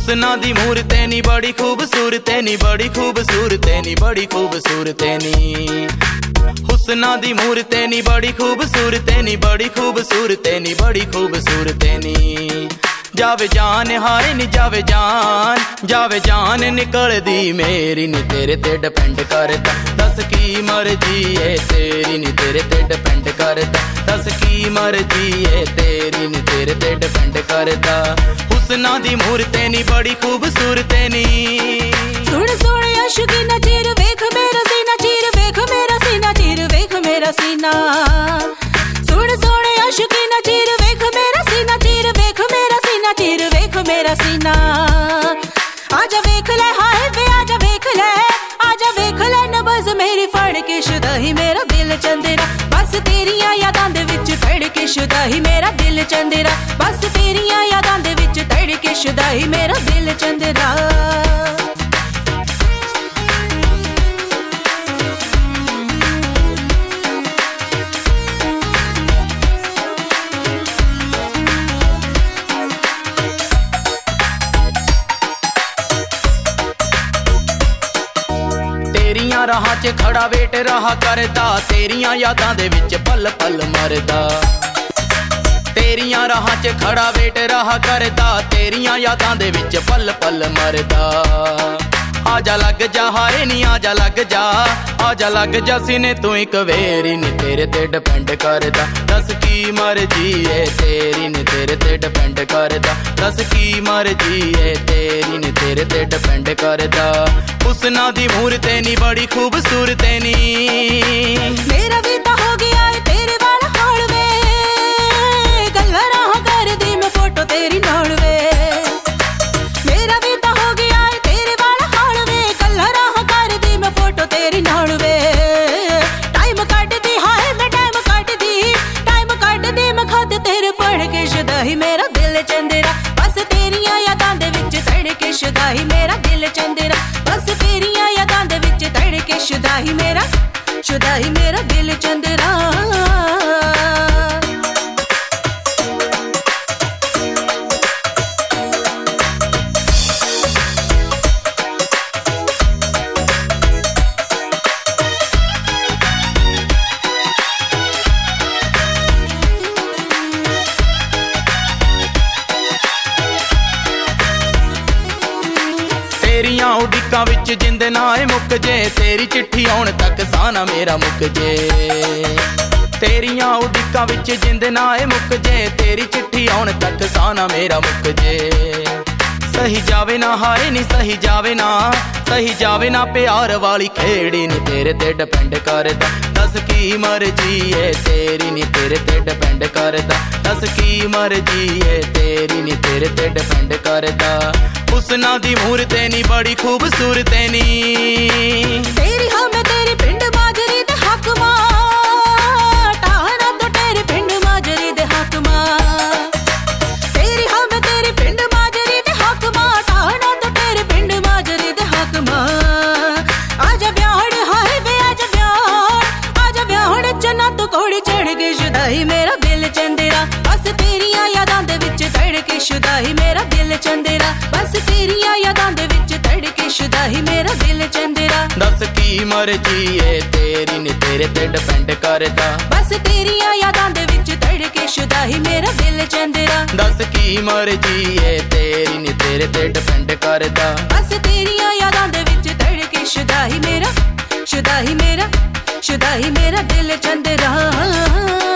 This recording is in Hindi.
हुस्ना दी मूरते नी बड़ी खूबसूरत नी, बड़ी खूबसूरत नी, बड़ी खूबसूरत नी। हुस्ना दी मूरते नी बड़ी खूबसूरत नी, बड़ी खूबसूरत नी, बड़ी खूबसूरत नी। जावे जान हारे नी जावे जान निकल दी मेरी नी तेरे ते डिपेंड करता। दस की मर्जी है तेरी नी तेरे ते डिपेंड करता। दस की मर्जी है तेरी नी तेरे ते डिपेंड करता। हुस्ना दी मूरते नी बड़ी खूबसूरत नी। सुन सुन अशकी ना चीर वेख मेरा सीना, चीर वेख मेरा सीना, चीर वेख मेरा सीना। सुन सुन अशकी ना चीर वेख मेरा सीना, चीर वेख मेरा सीना, चीर वेख मेरा सीना। आजा वेख ले हाय वे आजा वेख ले, आजा वेख ले नबज़ मेरी फड़ के शुदा ही मेरा दिल चंदेरा। बस तेरियां यादां दे विच तड़ के शुदा ही मेरा दिल चंदेरा। बस तेरियां यादां दे विच तड़ के शुदा ही मेरा दिल चंदेरा। तेरियां राहां च खड़ा वेट रहा करदा, तेरियां यादां दे विच पल पल मरदा। तेरियां राहां च खड़ा वेट रहा करदा, तेरियां यादां दे विच पल पल मरदा। आजा लग जा हारे नी आजा लग जा, आजा लग जा सीने तू एक वेरी नी तेरे ते डिपेंड करदा। दस की मर्जी है तेरी नी तेरे ते डिपेंड करदा। दस की मर्जी है तेरी नी तेरे ते डिपेंड करदा। हुस्ना दी मूरते नी बड़ी खूबसूरत नी। मेरा भी तो हो गया है तेरे वाला हाल वे, गल्ला राह कर दी मैं फोटो तेरी नाल वे। मेरा भी तो हो गया है तेरे वाला हाल वे, गल्ला राह कर दी मैं फोटो तेरी नाल वे। टाइम कट दी हाय मैं टाइम कट दी मैं खत तेरे पढ़ के शुदा ही मेरा दिल चंदेरा। बस तेरियां यादां दे विच तड़ के शुदा ही मेरा दिल चंदेरा। बस तेरियां यादां दे विच तड़ के शुदा ही मेरा दिल चंदेरा। तेरियां उडिकां विच जिंद ना मुक जे, तेरी चिट्ठी आउण तक साना मेरा मुक जे। तेरियां उडिकां विच जिंद ना मुक जे, तेरी चिट्ठी आउण तक साना मेरा मुक जे। सही जावे ना हारे नी सही जावे ना प्यार वाली खेड़ी नी तेरे ते डिपेंड करदा। दस की मर्जी है तेरी नी तेरे ते डिपेंड करदा। दस की मर्जी है तेरी नी तेरे ते डिपेंड करदा। हुस्ना दी मूरते नी बड़ी खूबसूरत नी। तेरी हाँ मैं तेरी पिंड माजरी दे हक मां, टाहना तो तेरी पिंड माजरी दे हक मां। तेरी हाँ मैं तेरी पिंड माजरी दे हक मां, टाहना तो तेरी पिंड माजरी दे हक मां। आजा ब्याहड़ हाय वे आजा ब्याहड़ चना तो कोड़ी चढ़ के शुदा ही मेरा दिल चंदेरा। बस तेरियां यादां दे विच तड़ के शुदा ही मेरा दिल चंदेरा। बस तेरियां यादां दे विच तड़ के शुदा ही मेरा दिल चंदेरा। दस की मर्जी है तेरी नी तेरे ते डिपेंड करदा। बस तेरियां यादां दे विच तड़ के शुदा ही मेरा दिल चंदेरा। दस की मर्जी है तेरी नी तेरे ते डिपेंड करदा। बस तेरियां यादां दे विच तड़ के शुदा ही मेरा दिल चंदेरा।